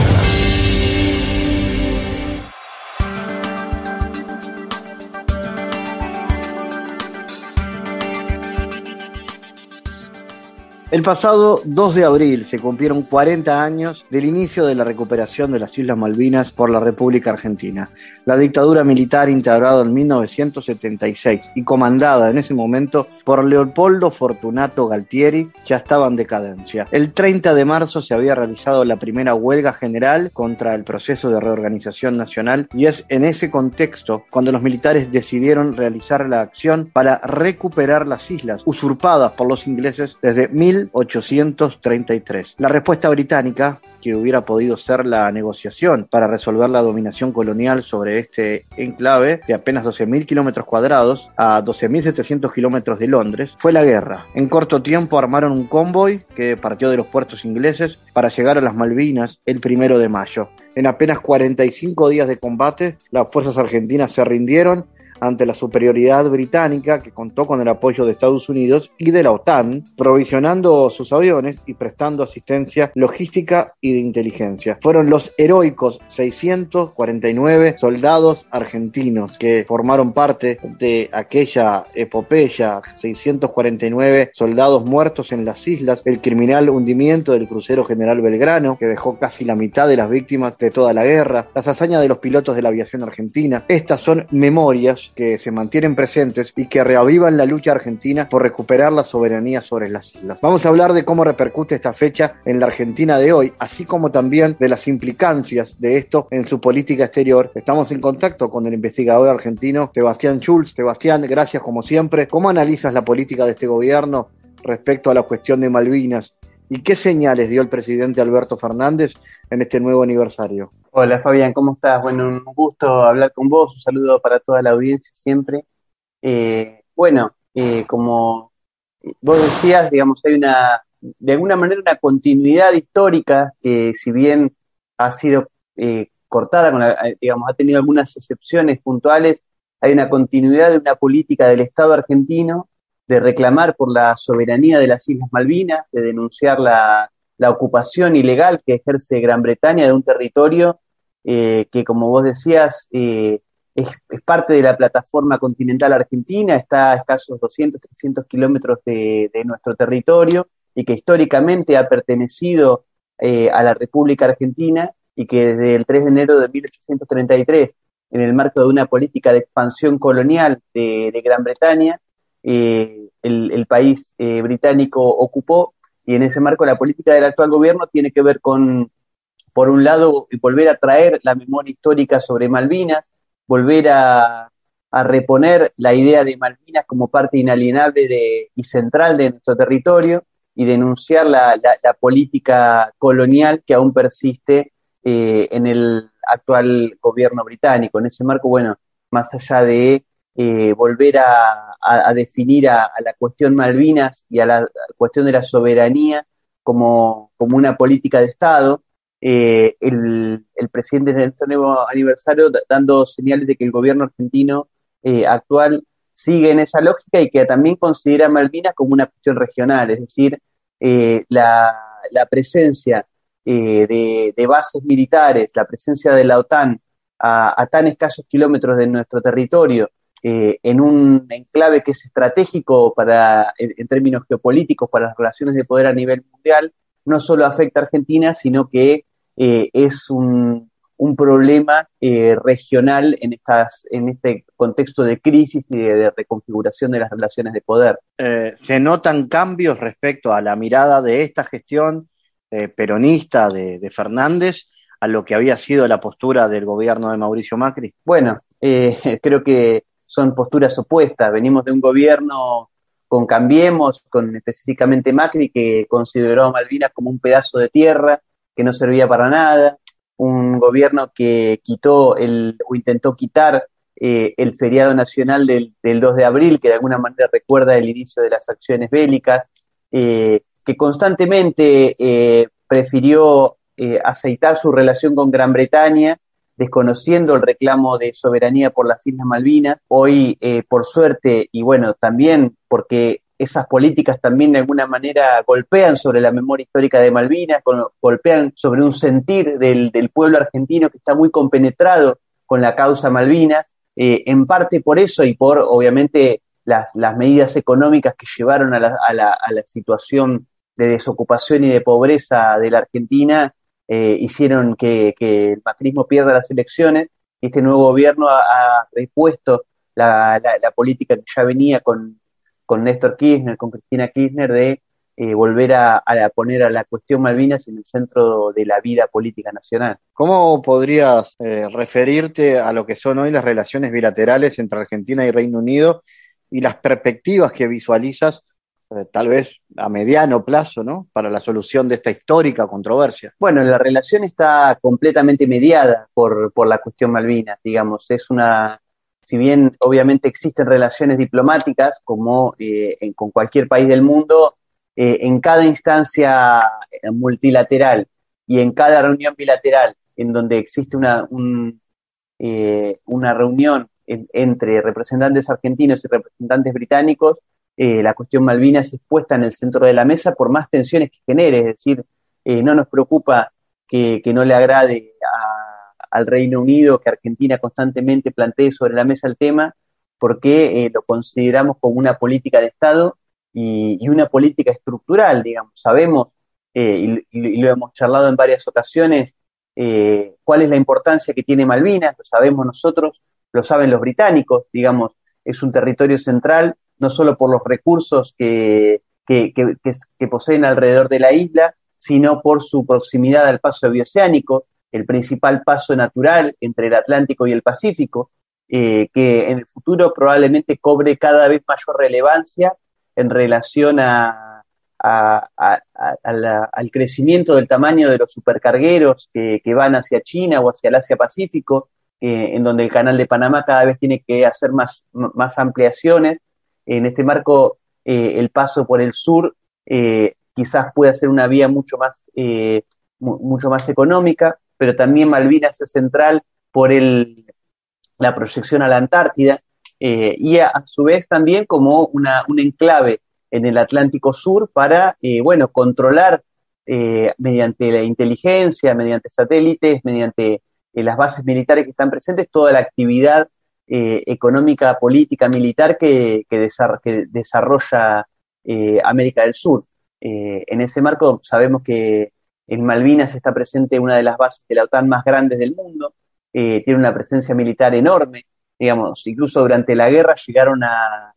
El pasado dos de abril se cumplieron cuarenta años del inicio de la recuperación de las Islas Malvinas por la República Argentina. La dictadura militar instaurada en mil novecientos setenta y seis y comandada en ese momento por Leopoldo Fortunato Galtieri ya estaba en decadencia. El treinta de marzo se había realizado la primera huelga general contra el proceso de reorganización nacional, y es en ese contexto cuando los militares decidieron realizar la acción para recuperar las islas usurpadas por los ingleses desde mil ochocientos treinta y tres. La respuesta británica, que hubiera podido ser la negociación para resolver la dominación colonial sobre este enclave de apenas doce mil kilómetros cuadrados a doce mil setecientos kilómetros de Londres, fue la guerra. En corto tiempo armaron un convoy que partió de los puertos ingleses para llegar a las Malvinas el primero de mayo. En apenas cuarenta y cinco días de combate, las fuerzas argentinas se rindieron ante la superioridad británica, que contó con el apoyo de Estados Unidos y de la OTAN, provisionando sus aviones y prestando asistencia logística y de inteligencia. Fueron los heroicos seiscientos cuarenta y nueve soldados argentinos que formaron parte de aquella epopeya, seiscientos cuarenta y nueve soldados muertos en las islas, el criminal hundimiento del crucero General Belgrano, que dejó casi la mitad de las víctimas de toda la guerra, las hazañas de los pilotos de la aviación argentina. Estas son memorias que se mantienen presentes y que reavivan la lucha argentina por recuperar la soberanía sobre las islas. Vamos a hablar de cómo repercute esta fecha en la Argentina de hoy, así como también de las implicancias de esto en su política exterior. Estamos en contacto con el investigador argentino Sebastián Schulz. Sebastián, gracias como siempre. ¿Cómo analizas la política de este gobierno respecto a la cuestión de Malvinas? ¿Y qué señales dio el presidente Alberto Fernández en este nuevo aniversario? Hola Fabián, ¿cómo estás? Bueno, un gusto hablar con vos, un saludo para toda la audiencia siempre. Eh, bueno, eh, como vos decías, digamos, hay una, de alguna manera una continuidad histórica que si bien ha sido eh, cortada, con la, digamos, ha tenido algunas excepciones puntuales, hay una continuidad de una política del Estado argentino de reclamar por la soberanía de las Islas Malvinas, de denunciar la, la ocupación ilegal que ejerce Gran Bretaña de un territorio eh, que, como vos decías, eh, es, es parte de la plataforma continental argentina, está a escasos doscientos, trescientos kilómetros de, de nuestro territorio y que históricamente ha pertenecido eh, a la República Argentina y que desde el tres de enero de mil ochocientos treinta y tres, en el marco de una política de expansión colonial de, de Gran Bretaña, Eh, el, el país eh, británico ocupó, y en ese marco la política del actual gobierno tiene que ver con, por un lado, volver a traer la memoria histórica sobre Malvinas, volver a, a reponer la idea de Malvinas como parte inalienable de, y central de nuestro territorio, y denunciar la, la, la política colonial que aún persiste eh, en el actual gobierno británico. En ese marco, bueno, más allá de Eh, volver a, a, a definir a, a la cuestión Malvinas y a la, a la cuestión de la soberanía como, como una política de Estado, eh, el, el presidente de este nuevo aniversario d- dando señales de que el gobierno argentino eh, actual sigue en esa lógica y que también considera Malvinas como una cuestión regional, es decir, eh, la, la presencia eh, de, de bases militares, la presencia de la OTAN a, a tan escasos kilómetros de nuestro territorio, Eh, en un enclave que es estratégico para, en, en términos geopolíticos para las relaciones de poder a nivel mundial, no solo afecta a Argentina, sino que eh, es un, un problema eh, regional en, estas, en este contexto de crisis y de, de reconfiguración de las relaciones de poder. Eh, ¿se notan cambios respecto a la mirada de esta gestión eh, peronista de, de Fernández a lo que había sido la postura del gobierno de Mauricio Macri? Bueno, eh, creo que son posturas opuestas. Venimos de un gobierno con Cambiemos, con específicamente Macri, que consideró a Malvinas como un pedazo de tierra que no servía para nada, un gobierno que quitó el, o intentó quitar eh, el feriado nacional del, del dos de abril, que de alguna manera recuerda el inicio de las acciones bélicas, eh, que constantemente eh, prefirió eh, aceitar su relación con Gran Bretaña, desconociendo el reclamo de soberanía por las Islas Malvinas. Hoy, eh, por suerte, y bueno, también porque esas políticas también de alguna manera golpean sobre la memoria histórica de Malvinas, con, golpean sobre un sentir del, del pueblo argentino que está muy compenetrado con la causa Malvinas, eh, en parte por eso y por, obviamente, las, las medidas económicas que llevaron a la, a la, a la situación de desocupación y de pobreza de la Argentina, Eh, hicieron que, que el macrismo pierda las elecciones, y este nuevo gobierno ha, ha repuesto la, la, la política que ya venía con, con Néstor Kirchner, con Cristina Kirchner, de eh, volver a, a poner a la cuestión Malvinas en el centro de la vida política nacional. ¿Cómo podrías eh, referirte a lo que son hoy las relaciones bilaterales entre Argentina y Reino Unido y las perspectivas que visualizas eh, tal vez a mediano plazo, ¿no?, para la solución de esta histórica controversia? Bueno, la relación está completamente mediada por, por la cuestión Malvinas, digamos. Es una, si bien obviamente existen relaciones diplomáticas, como eh, en, con cualquier país del mundo, eh, en cada instancia multilateral y en cada reunión bilateral en donde existe una, un, eh, una reunión en, entre representantes argentinos y representantes británicos, eh, la cuestión Malvinas es puesta en el centro de la mesa por más tensiones que genere, es decir, eh, no nos preocupa que, que no le agrade a, al Reino Unido que Argentina constantemente plantee sobre la mesa el tema, porque eh, lo consideramos como una política de Estado y, y una política estructural, digamos. Sabemos, eh, y, y lo hemos charlado en varias ocasiones, eh, cuál es la importancia que tiene Malvinas, lo sabemos nosotros, lo saben los británicos, digamos, es un territorio central, no solo por los recursos que, que, que, que, que poseen alrededor de la isla, sino por su proximidad al paso bioceánico, el principal paso natural entre el Atlántico y el Pacífico, eh, que en el futuro probablemente cobre cada vez mayor relevancia en relación a, a, a, a la, al crecimiento del tamaño de los supercargueros que, que van hacia China o hacia el Asia-Pacífico, eh, en donde el Canal de Panamá cada vez tiene que hacer más, más ampliaciones. En este marco, eh, el paso por el sur eh, quizás pueda ser una vía mucho más, eh, mucho más económica, pero también Malvinas es central por el, la proyección a la Antártida, eh, y a, a su vez también como una, un enclave en el Atlántico Sur para, eh, bueno, controlar eh, mediante la inteligencia, mediante satélites, mediante eh, las bases militares que están presentes, toda la actividad eh, económica, política, militar que, que, desar que desarrolla eh, América del Sur. Eh, en ese marco sabemos que en Malvinas está presente una de las bases de la OTAN más grandes del mundo, eh, tiene una presencia militar enorme, digamos, incluso durante la guerra llegaron a,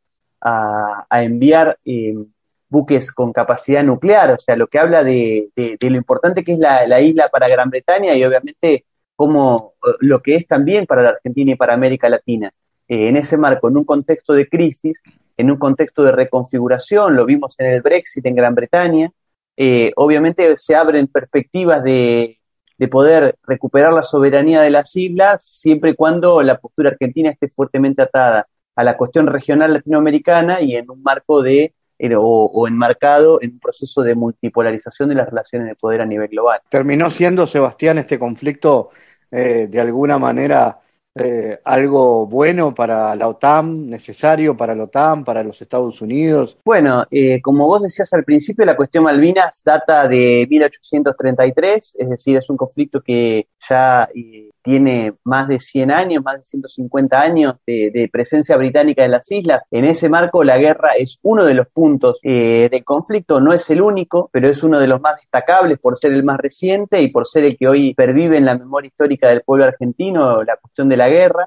a, a enviar eh, buques con capacidad nuclear, o sea, lo que habla de, de, de lo importante que es la, la isla para Gran Bretaña y obviamente como lo que es también para la Argentina y para América Latina. Eh, en ese marco, en un contexto de crisis, en un contexto de reconfiguración, lo vimos en el Brexit en Gran Bretaña, eh, obviamente se abren perspectivas de, de poder recuperar la soberanía de las islas siempre y cuando la postura argentina esté fuertemente atada a la cuestión regional latinoamericana y en un marco de, eh, o, o enmarcado en un proceso de multipolarización de las relaciones de poder a nivel global. Terminó siendo, Sebastián, este conflicto eh, de alguna manera Eh, algo bueno para la OTAN, necesario para la OTAN, para los Estados Unidos. Bueno, eh, como vos decías al principio, la cuestión Malvinas data de mil ochocientos treinta y tres, es decir, es un conflicto que ya eh, tiene más de cien años, más de ciento cincuenta años de, de presencia británica en las islas. En ese marco, la guerra es uno de los puntos eh, del conflicto, no es el único, pero es uno de los más destacables por ser el más reciente y por ser el que hoy pervive en la memoria histórica del pueblo argentino, la cuestión de la guerra,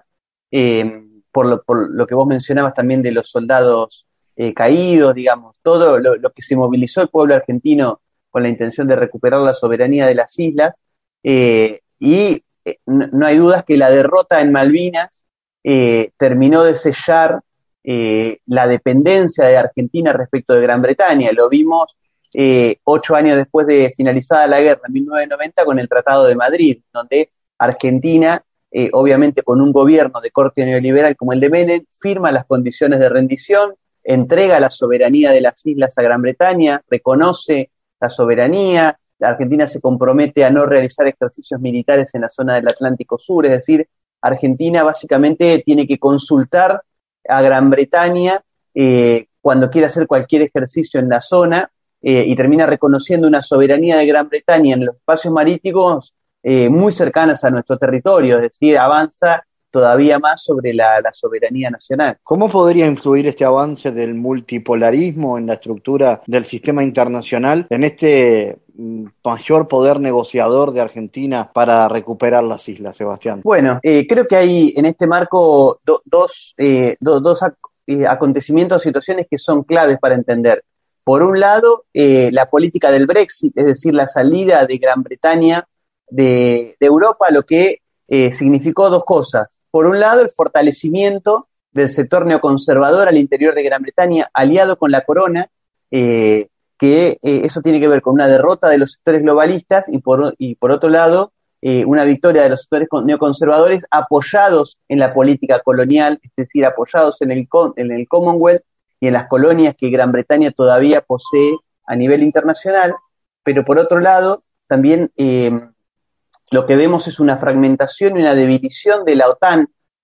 eh, por, lo, por lo que vos mencionabas también de los soldados eh, caídos, digamos, todo lo, lo que se movilizó el pueblo argentino con la intención de recuperar la soberanía de las islas, eh, y eh, no, no hay dudas que la derrota en Malvinas eh, terminó de sellar eh, la dependencia de Argentina respecto de Gran Bretaña. Lo vimos eh, ocho años después de finalizada la guerra, en mil novecientos noventa, con el Tratado de Madrid, donde Argentina, Eh, obviamente con un gobierno de corte neoliberal como el de Menem, firma las condiciones de rendición, entrega la soberanía de las islas a Gran Bretaña, reconoce la soberanía, la Argentina se compromete a no realizar ejercicios militares en la zona del Atlántico Sur, es decir, Argentina básicamente tiene que consultar a Gran Bretaña eh, cuando quiere hacer cualquier ejercicio en la zona, eh, y termina reconociendo una soberanía de Gran Bretaña en los espacios marítimos Eh, muy cercanas a nuestro territorio, es decir, avanza todavía más sobre la, la soberanía nacional. ¿Cómo podría influir este avance del multipolarismo en la estructura del sistema internacional en este mayor poder negociador de Argentina para recuperar las islas, Sebastián? Bueno, eh, creo que hay en este marco do, dos, eh, do, dos ac eh, acontecimientos, situaciones que son claves para entender. Por un lado, eh, la política del Brexit, es decir, la salida de Gran Bretaña De, de Europa, lo que eh, significó dos cosas. Por un lado, el fortalecimiento del sector neoconservador al interior de Gran Bretaña, aliado con la corona, eh, que eh, eso tiene que ver con una derrota de los sectores globalistas y por, y por otro lado, eh, una victoria de los sectores neoconservadores apoyados en la política colonial, es decir, apoyados en el, en el Commonwealth y en las colonias que Gran Bretaña todavía posee a nivel internacional, pero por otro lado, también eh, lo que vemos es una fragmentación y una debilición de la OTAN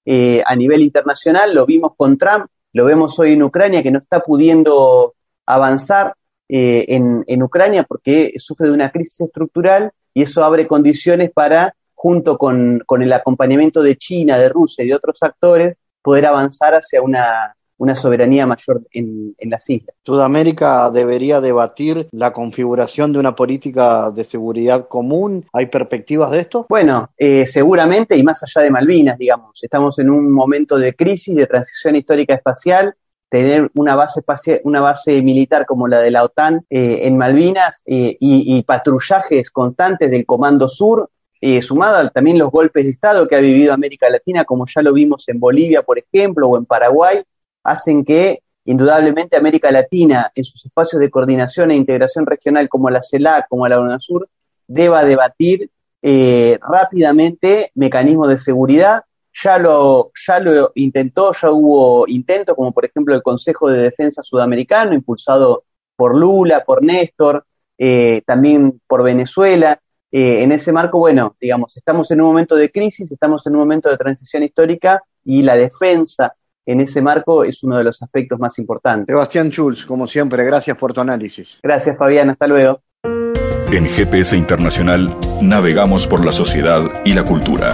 eh, a nivel internacional, lo vimos con Trump, lo vemos hoy en Ucrania, que no está pudiendo avanzar eh, en, en Ucrania porque sufre de una crisis estructural, y eso abre condiciones para, junto con, con el acompañamiento de China, de Rusia y de otros actores, poder avanzar hacia una, una soberanía mayor en, en las islas. Sudamérica debería debatir la configuración de una política de seguridad común. ¿Hay perspectivas de esto? Bueno, eh, seguramente, y más allá de Malvinas, digamos, estamos en un momento de crisis, de transición histórica espacial. Tener una base espacial, una base militar como la de la OTAN eh, en Malvinas eh, y, y patrullajes constantes del Comando Sur, Eh, sumado a también los golpes de Estado que ha vivido América Latina, como ya lo vimos en Bolivia, por ejemplo, o en Paraguay, hacen que, indudablemente, América Latina, en sus espacios de coordinación e integración regional, como la CELAC, como la UNASUR, deba debatir eh, rápidamente mecanismos de seguridad. Ya lo, ya lo intentó, ya hubo intentos, como por ejemplo el Consejo de Defensa Sudamericano, impulsado por Lula, por Néstor, eh, también por Venezuela. Eh, en ese marco, bueno, digamos, estamos en un momento de crisis, estamos en un momento de transición histórica, y la defensa en ese marco es uno de los aspectos más importantes. Sebastián Schulz, como siempre, gracias por tu análisis. Gracias, Fabián, hasta luego. En G P S Internacional navegamos por la sociedad y la cultura.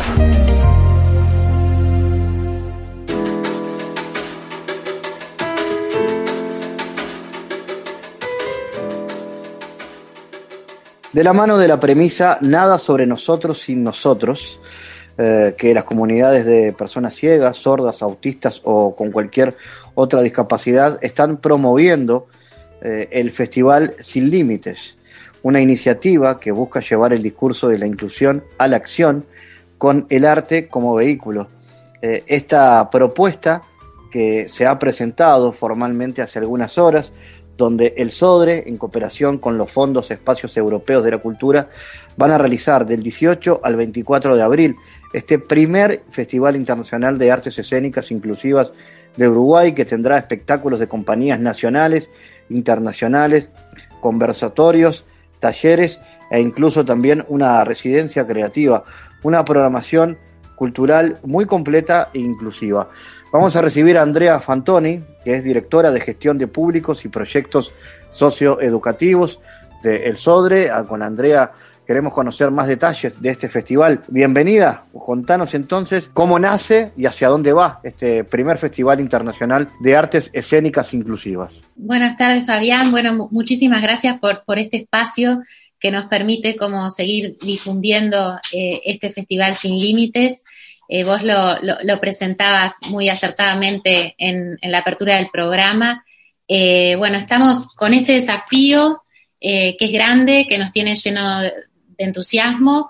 De la mano de la premisa nada sobre nosotros sin nosotros, eh, que las comunidades de personas ciegas, sordas, autistas o con cualquier otra discapacidad están promoviendo eh, el Festival Sin Límites, una iniciativa que busca llevar el discurso de la inclusión a la acción con el arte como vehículo. Eh, esta propuesta, que se ha presentado formalmente hace algunas horas, donde el SODRE, en cooperación con los fondos Espacios Europeos de la Cultura, van a realizar del dieciocho al veinticuatro de abril este primer Festival Internacional de Artes Escénicas Inclusivas de Uruguay, que tendrá espectáculos de compañías nacionales, internacionales, conversatorios, talleres e incluso también una residencia creativa, una programación cultural muy completa e inclusiva. Vamos a recibir a Andrea Fantoni, que es directora de Gestión de Públicos y Proyectos Socioeducativos de El SODRE. Con Andrea queremos conocer más detalles de este festival. Bienvenida, contanos entonces cómo nace y hacia dónde va este primer Festival Internacional de Artes Escénicas Inclusivas. Buenas tardes, Fabián. Bueno, muchísimas gracias por, por este espacio que nos permite como seguir difundiendo eh, este Festival Sin Límites. Eh, vos lo, lo, lo presentabas muy acertadamente en, en la apertura del programa. Eh, bueno, estamos con este desafío eh, que es grande, que nos tiene lleno de, de entusiasmo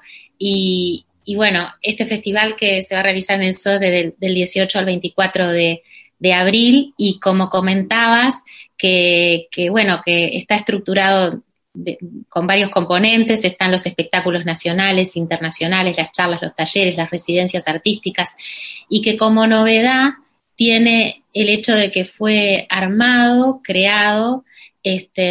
y, y bueno, este festival que se va a realizar en el SODRE del, del dieciocho al veinticuatro de, de abril, y como comentabas, que, que bueno, que está estructurado De, con varios componentes. Están los espectáculos nacionales, internacionales, las charlas, los talleres, las residencias artísticas, y que como novedad tiene el hecho de que fue armado, creado, este,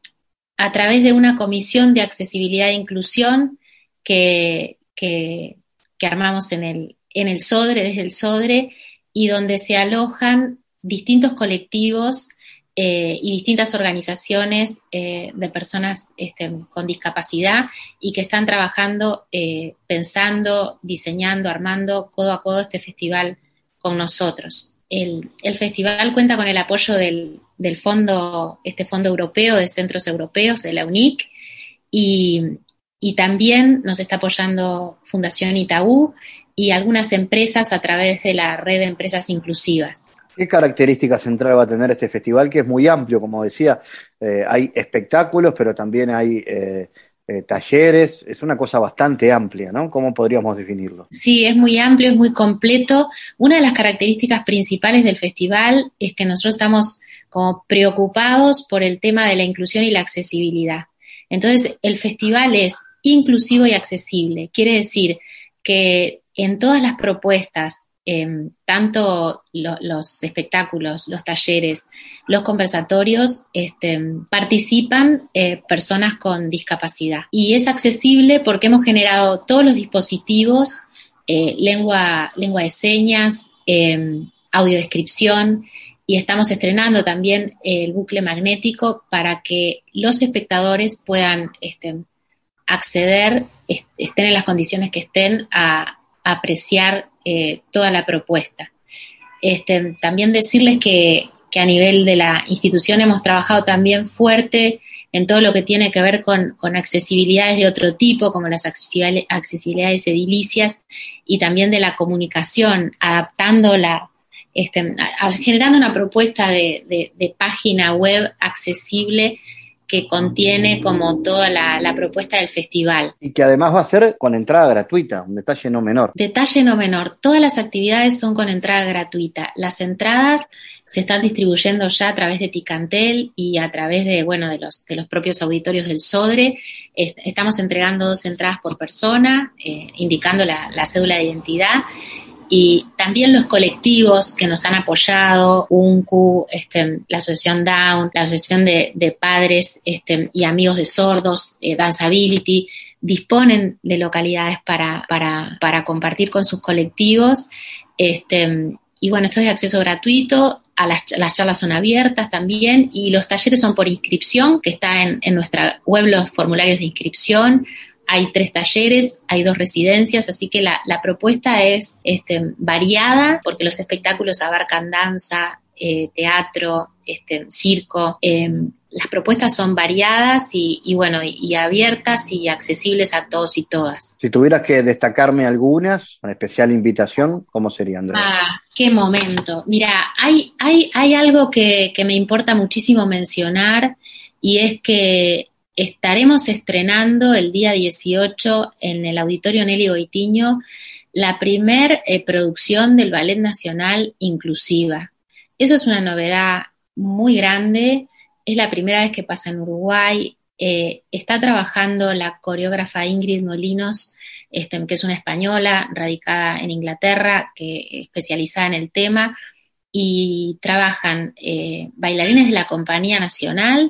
a través de una comisión de accesibilidad e inclusión que, que, que armamos en el, en el SODRE, desde el SODRE, y donde se alojan distintos colectivos Eh, y distintas organizaciones eh, de personas este, con discapacidad, y que están trabajando, eh, pensando, diseñando, armando codo a codo este festival con nosotros. El, el festival cuenta con el apoyo del, del fondo, este fondo europeo de centros europeos, de la U N I C, y, y también nos está apoyando Fundación Itaú y algunas empresas a través de la red de empresas inclusivas. ¿Qué característica central va a tener este festival, que es muy amplio, como decía? Eh, hay espectáculos, pero también hay eh, eh, talleres. Es una cosa bastante amplia, ¿no? ¿Cómo podríamos definirlo? Sí, es muy amplio, es muy completo. Una de las características principales del festival es que nosotros estamos como preocupados por el tema de la inclusión y la accesibilidad. Entonces, el festival es inclusivo y accesible. Quiere decir que en todas las propuestas, Eh, tanto lo, los espectáculos, los talleres, los conversatorios, este, participan eh, personas con discapacidad. Y es accesible porque hemos generado todos los dispositivos, eh, lengua, lengua de señas, eh, audiodescripción, y estamos estrenando también el bucle magnético para que los espectadores puedan este, acceder, est- estén en las condiciones que estén, a, a apreciar eh, toda la propuesta. Este, también decirles que, que a nivel de la institución hemos trabajado también fuerte en todo lo que tiene que ver con, con accesibilidades de otro tipo, como las accesibil- accesibilidades edilicias, y también de la comunicación, adaptando la, este, a, a, generando una propuesta de, de, de página web accesible que contiene como toda la, la propuesta del festival. Y que además va a ser con entrada gratuita, un detalle no menor. Detalle no menor, todas las actividades son con entrada gratuita. Las entradas se están distribuyendo ya a través de Ticantel y a través de, bueno, de los, de los propios auditorios del Sodre. Est- estamos entregando dos entradas por persona, eh, indicando la, la cédula de identidad. Y también los colectivos que nos han apoyado, U N C U, este, la Asociación Down, la Asociación de, de Padres este, y Amigos de Sordos, eh, Danceability, disponen de localidades para, para, para compartir con sus colectivos. Este, y bueno, esto es de acceso gratuito, a las, las charlas son abiertas también, y los talleres son por inscripción, que está en, en nuestra web los formularios de inscripción. Hay tres talleres, hay dos residencias, así que la, la propuesta es este, variada, porque los espectáculos abarcan danza, eh, teatro, este, circo. Eh, las propuestas son variadas y, y bueno, y, y abiertas y accesibles a todos y todas. Si tuvieras que destacarme algunas, con especial invitación, ¿cómo sería, Andrea? Ah, qué momento. Mira, hay, hay, hay algo que, que me importa muchísimo mencionar, y es que estaremos estrenando el día dieciocho en el Auditorio Nelly Goitiño la primer eh, producción del Ballet Nacional Inclusiva. Eso es una novedad muy grande, es la primera vez que pasa en Uruguay. Eh, está trabajando la coreógrafa Ingrid Molinos, este, que es una española radicada en Inglaterra, que especializada en el tema, y trabajan eh, bailarines de la Compañía Nacional,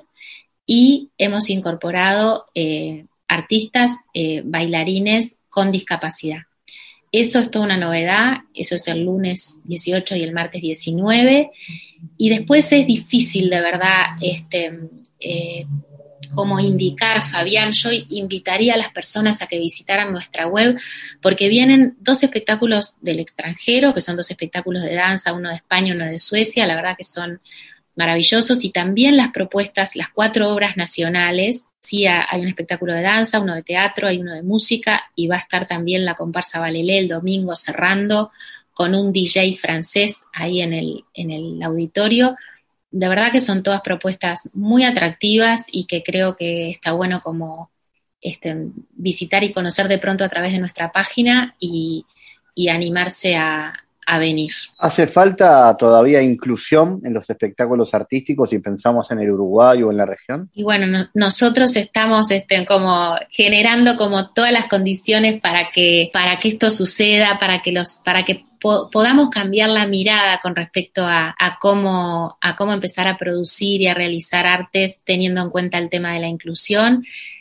y hemos incorporado eh, artistas, eh, bailarines con discapacidad. Eso es toda una novedad, eso es el lunes dieciocho y el martes diecinueve, y después es difícil de verdad este, eh, como indicar, Fabián. Yo invitaría a las personas a que visitaran nuestra web, porque vienen dos espectáculos del extranjero, que son dos espectáculos de danza, uno de España, uno de Suecia, la verdad que son maravillosos, y también las propuestas, las cuatro obras nacionales. Sí, hay un espectáculo de danza, uno de teatro, hay uno de música, y va a estar también la comparsa Balelé el domingo cerrando con un D J francés ahí en el, en el auditorio. De verdad que son todas propuestas muy atractivas y que creo que está bueno como este, visitar y conocer de pronto a través de nuestra página y, y animarse a a venir. ¿Hace falta todavía inclusión en los espectáculos artísticos si pensamos en el Uruguay o en la región? Y bueno, no, nosotros estamos este, como generando como todas las condiciones para que, para que esto suceda, para que los, para que po- podamos cambiar la mirada con respecto a, a cómo, a cómo empezar a producir y a realizar artes teniendo en cuenta el tema de la inclusión.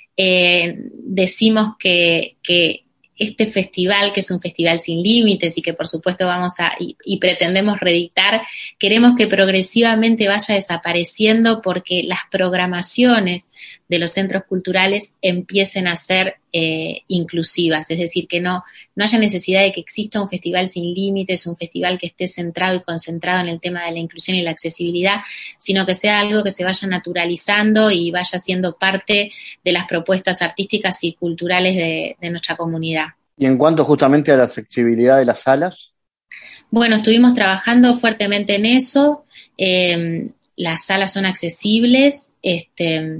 Eh, decimos que, que este festival, que es un festival sin límites y que por supuesto vamos a, y, y pretendemos reeditar, queremos que progresivamente vaya desapareciendo, porque las programaciones de los centros culturales empiecen a ser eh, inclusivas, es decir, que no, no haya necesidad de que exista un festival sin límites, un festival que esté centrado y concentrado en el tema de la inclusión y la accesibilidad, sino que sea algo que se vaya naturalizando y vaya siendo parte de las propuestas artísticas y culturales de, de nuestra comunidad. Y en cuanto justamente a la accesibilidad de las salas. Bueno, estuvimos trabajando fuertemente en eso, eh, las salas son accesibles, este...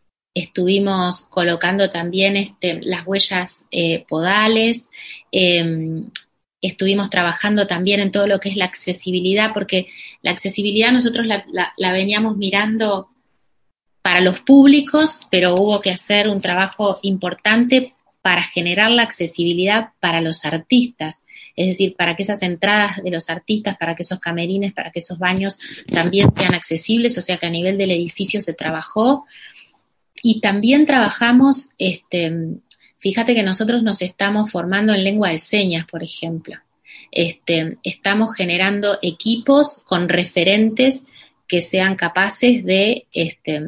Estuvimos colocando también este, las huellas eh, podales, eh, estuvimos trabajando también en todo lo que es la accesibilidad, porque la accesibilidad nosotros la, la, la veníamos mirando para los públicos, pero hubo que hacer un trabajo importante para generar la accesibilidad para los artistas, es decir, para que esas entradas de los artistas, para que esos camerines, para que esos baños también sean accesibles, o sea que a nivel del edificio se trabajó. Y también trabajamos, este, fíjate que nosotros nos estamos formando en lengua de señas, por ejemplo. este, estamos generando equipos con referentes que sean capaces de este,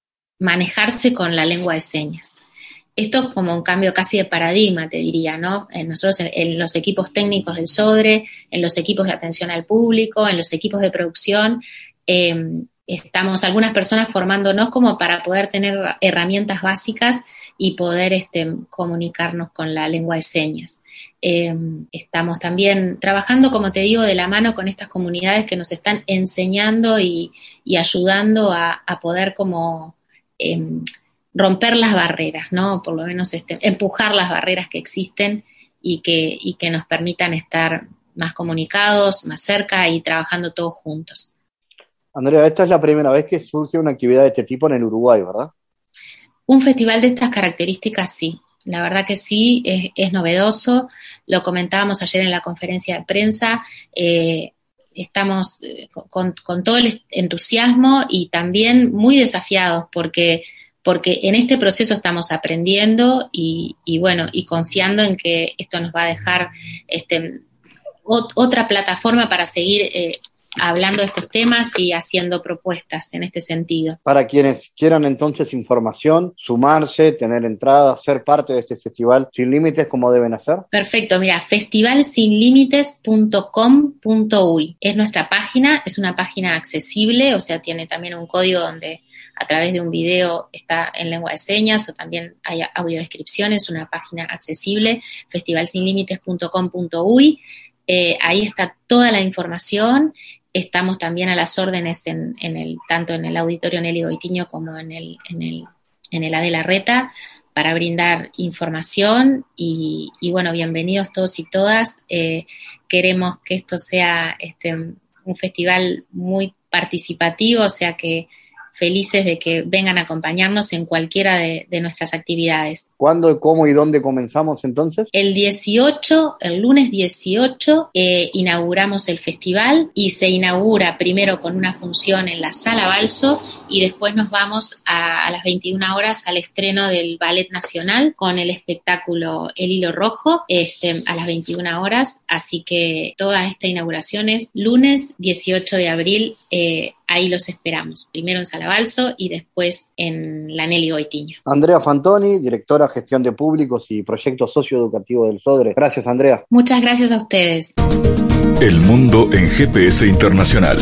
manejarse con la lengua de señas. Esto es como un cambio casi de paradigma, te diría, ¿no? En nosotros en, en los equipos técnicos del SODRE, en los equipos de atención al público, en los equipos de producción, eh, estamos algunas personas formándonos como para poder tener herramientas básicas y poder este, comunicarnos con la lengua de señas. Eh, estamos también trabajando, como te digo, de la mano con estas comunidades que nos están enseñando y, y ayudando a, a poder como eh, romper las barreras, ¿no? Por lo menos este, empujar las barreras que existen y que, y que nos permitan estar más comunicados, más cerca y trabajando todos juntos. Andrea, esta es la primera vez que surge una actividad de este tipo en el Uruguay, ¿verdad? Un festival de estas características, sí. La verdad que sí, es, es novedoso. Lo comentábamos ayer en la conferencia de prensa. Eh, estamos con, con todo el entusiasmo y también muy desafiados porque, porque en este proceso estamos aprendiendo y, y bueno, y confiando en que esto nos va a dejar este, ot, otra plataforma para seguir eh, hablando de estos temas y haciendo propuestas en este sentido. Para quienes quieran entonces información, sumarse, tener entrada, ser parte de este festival Sin Límites, ¿cómo deben hacer? Perfecto, mira, festival sin límites punto com punto uy es nuestra página, es una página accesible, o sea, tiene también un código donde a través de un video está en lengua de señas o también hay audiodescripciones, una página accesible, festival sin límites punto com punto uy. Eh, ahí está toda la información. Estamos también a las órdenes en, en el, tanto en el Auditorio Nelly Goitiño como en el, en el, en el A. de la Reta para brindar información y, y bueno, bienvenidos todos y todas. Eh, queremos que esto sea este, un festival muy participativo, o sea que felices de que vengan a acompañarnos en cualquiera de, de nuestras actividades. ¿Cuándo, cómo y dónde comenzamos entonces? El dieciocho, el lunes dieciocho, eh, inauguramos el festival y se inaugura primero con una función en la Sala Balso y después nos vamos a, a las veintiuna horas al estreno del Ballet Nacional con el espectáculo El Hilo Rojo este, a las veintiuna horas, así que toda esta inauguración es lunes dieciocho de abril, eh, ahí los esperamos, primero en Sala Balso y después en la Nelly Goitiño. Andrea Fantoni, directora de Gestión de Públicos y Proyectos Socioeducativos del SODRE. Gracias, Andrea. Muchas gracias a ustedes. El mundo en G P S Internacional.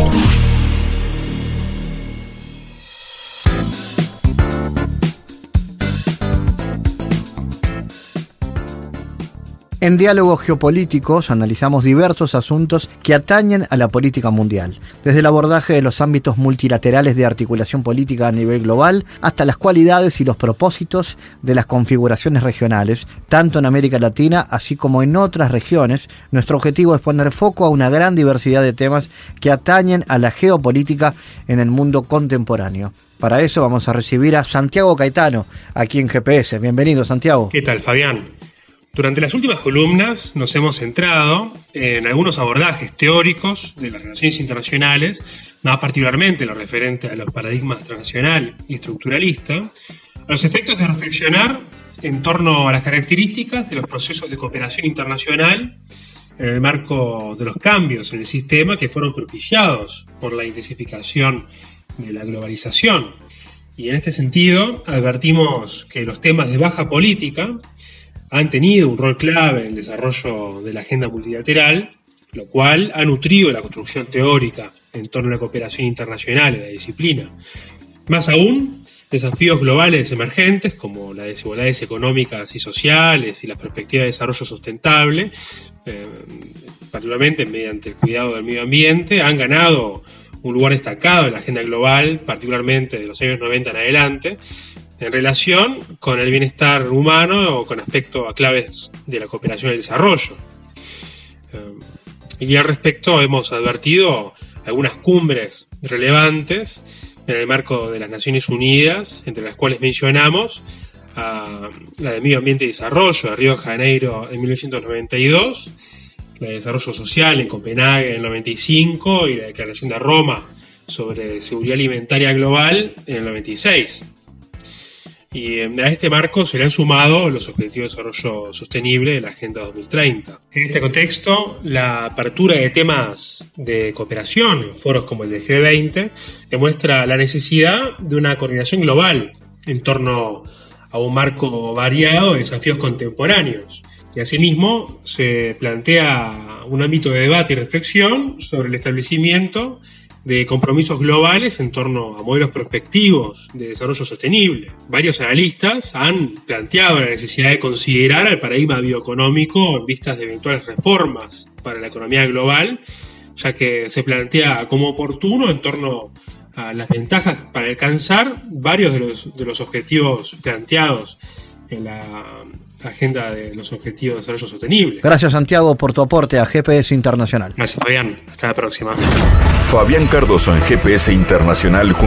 En Diálogos Geopolíticos analizamos diversos asuntos que atañen a la política mundial, desde el abordaje de los ámbitos multilaterales de articulación política a nivel global hasta las cualidades y los propósitos de las configuraciones regionales, tanto en América Latina así como en otras regiones. Nuestro objetivo es poner foco a una gran diversidad de temas que atañen a la geopolítica en el mundo contemporáneo. Para eso vamos a recibir a Santiago Caetano, aquí en G P S. Bienvenido, Santiago. ¿Qué tal, Fabián? Durante las últimas columnas nos hemos centrado en algunos abordajes teóricos de las relaciones internacionales, más particularmente lo referente a los paradigmas transnacional y estructuralista, a los efectos de reflexionar en torno a las características de los procesos de cooperación internacional en el marco de los cambios en el sistema que fueron propiciados por la intensificación de la globalización. Y en este sentido advertimos que los temas de baja política han tenido un rol clave en el desarrollo de la agenda multilateral, lo cual ha nutrido la construcción teórica en torno a la cooperación internacional en la disciplina. Más aún, desafíos globales emergentes como las desigualdades económicas y sociales y la perspectiva de desarrollo sustentable, eh, particularmente mediante el cuidado del medio ambiente, han ganado un lugar destacado en la agenda global, particularmente de los años noventa en adelante, en relación con el bienestar humano o con aspectos a claves de la cooperación y el desarrollo. Y al respecto hemos advertido algunas cumbres relevantes en el marco de las Naciones Unidas, entre las cuales mencionamos a la de Medio Ambiente y Desarrollo de Río de Janeiro en mil novecientos noventa y dos, la de Desarrollo Social en Copenhague en el noventa y cinco y la Declaración de Roma sobre Seguridad Alimentaria Global en el noventa y seis. y a este marco se le han sumado los Objetivos de Desarrollo Sostenible de la Agenda dos mil treinta. En este contexto, la apertura de temas de cooperación en foros como el de G veinte demuestra la necesidad de una coordinación global en torno a un marco variado de desafíos contemporáneos. Y asimismo se plantea un ámbito de debate y reflexión sobre el establecimiento de compromisos globales en torno a modelos prospectivos de desarrollo sostenible. Varios analistas han planteado la necesidad de considerar el paradigma bioeconómico en vistas de eventuales reformas para la economía global, ya que se plantea como oportuno en torno a las ventajas para alcanzar varios de los, de los objetivos planteados en la Agenda de los Objetivos de Desarrollo Sostenible. Gracias, Santiago, por tu aporte a G P S Internacional. Gracias, Fabián. Hasta la próxima. Fabián Cardoso en G P S Internacional.